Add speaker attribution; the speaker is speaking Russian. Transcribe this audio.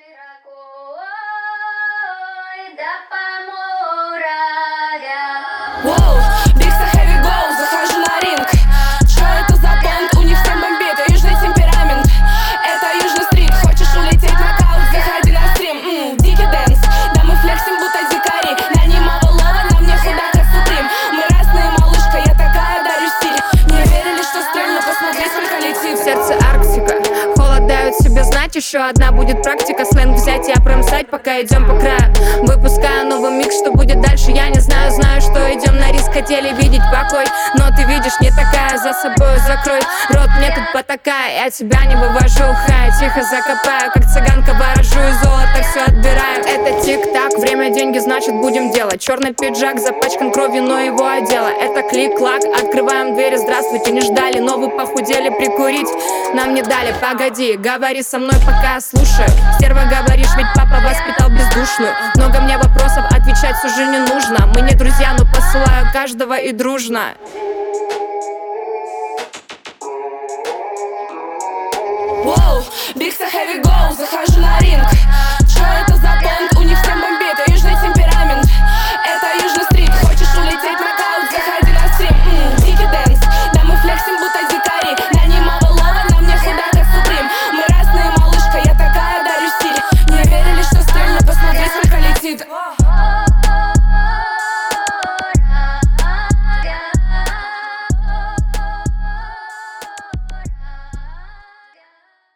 Speaker 1: широко, да по морям.
Speaker 2: Воу, big so heavy go, захожу на ринг. Чё это за понт? У них всем бомбит, южный темперамент. Это южный стрит, хочешь улететь на каут, заходи на стрим. Дикий дэнс, да мы флексим, будто дикари. На немого лова, на мне худак как суприм. Мы разные, малышка, я такая, дарю стиль. Не верили, что стрельну, посмотри, сколько летит.
Speaker 3: В сердце Арктика, холод дает себе знать. Еще одна будет практика, сленг взять и опромсать, пока идем по краю. Выпускаю новый микс, что будет дальше, я не знаю. Знаю, что идем на риск, хотели видеть покой, но ты видишь, не такая, за собой закрой рот, мне тут потакая. Я тебя не вывожу, хай, тихо закопаю, как цыганка ворожу и золото все отбираю. Это тик-так, время, деньги, значит будем делать. Черный пиджак запачкан кровью, но его одела. Это клик-клак, открываем двери, здравствуйте, не ждали, но вы похудели, прикурить нам не дали. Погоди, говори со мной, пока я слушаю. Стерва говоришь, ведь папа воспитал бездушную. Много мне вопросов, отвечать уже не нужно. Мы не друзья, но посылаю каждого и дружно.
Speaker 2: Воу, big so heavy go, захожу на ринг.